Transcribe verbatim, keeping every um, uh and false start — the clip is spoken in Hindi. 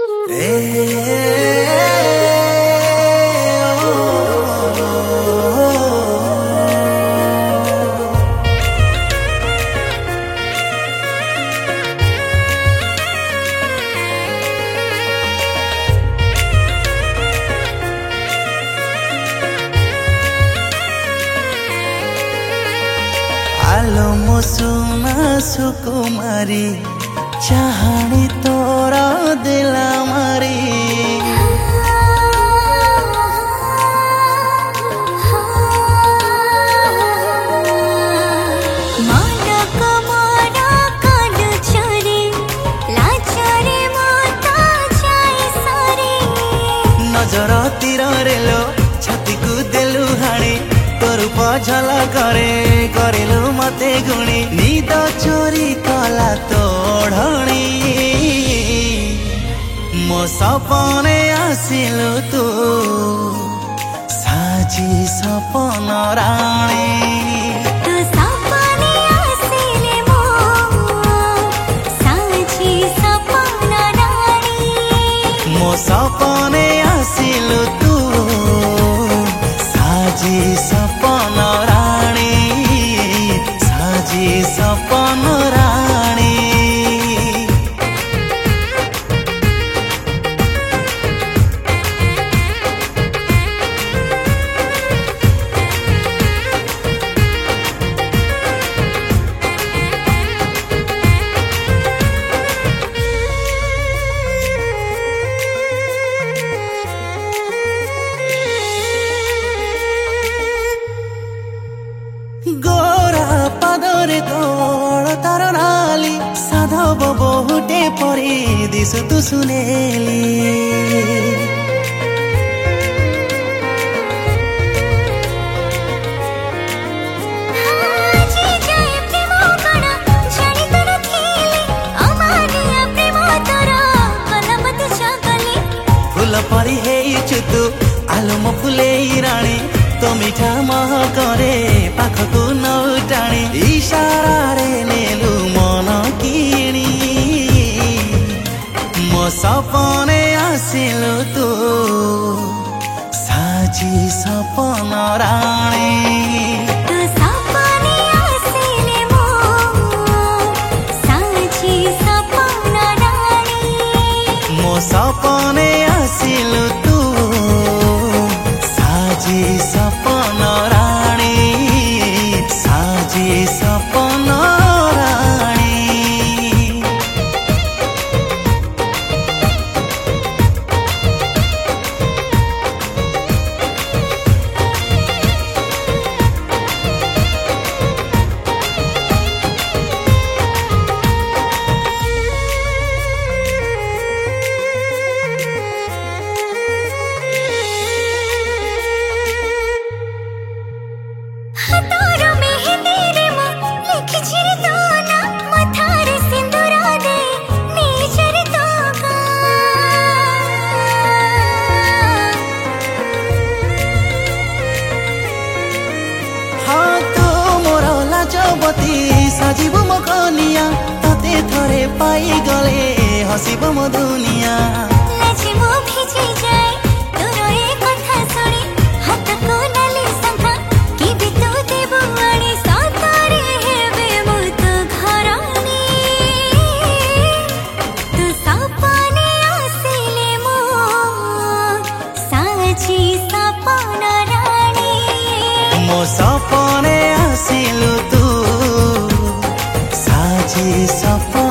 आलो मुसुमा सुकुमारी चाहनी तोरा दिला मारी नजर तीर रेलो छाती को देलु हाणी तोरूप झला करे करिलु मते गुणी निद चोरी कला तोड़नी मो सपने आसिलु तू साजी सपन राणी सपने आसिलु तू साजी सपन राणी साजी सपन राणी गोरा पादरे तोड़ तार नाली साधव बहुटे परी दिसु तु सुनेली फूल परी हेइछु तू आलो मो फुलेई राणी तो मीठा महकरे पाखकु नौटाणी इशारा रे नेलु मन किणी मो सपने आसिलु तू साजी सपन राणी सपने आसिलु तू साजी सपन राणी साजी सपन राणी साजिबो मो कनिया तते थरे पाई गले हसिबो मो दुनिया लाजी मो भिजे जाए तोर ए कथा सुनी हाथ को नाली संखा कि भी तू देबो आनी सतारे हेबे मो तो घरानी तू सपने आसिले मो साजी सपन रानी मो सपने आसिलु तू साजी सपन